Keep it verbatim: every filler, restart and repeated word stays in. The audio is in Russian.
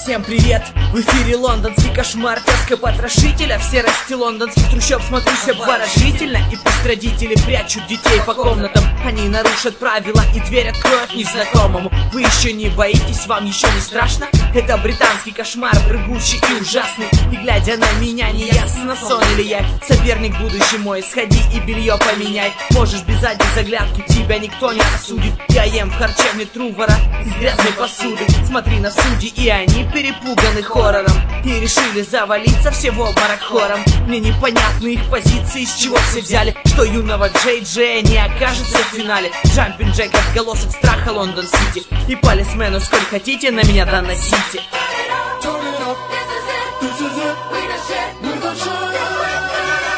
Всем привет! В эфире лондонский кошмар, тезка потрошителя. В серости лондонских трущоб смотрюсь обворожительно. И пусть родители прячут детей по комнатам, они нарушат правила и дверь откроют незнакомому. Вы еще не боитесь, вам еще не страшно? Это британский кошмар, прыгучий и ужасный. И глядя на меня, не ясно, сон или я. Соперник будущий мой, сходи и белье поменяй. Можешь без задней заглядки, тебя никто не осудит. Я ем в харчевне Трувора из грязной посуды. Смотри на судьи, и они перепуганы хоррором и решили завалиться все в обморок хором. Мне непонятны их позиции, с чего все взяли, что юного Джей Джея не окажется в финале. Джампинг Джек, отголосок страха Лондон-Сити. И полисмену сколь хотите на меня доносите.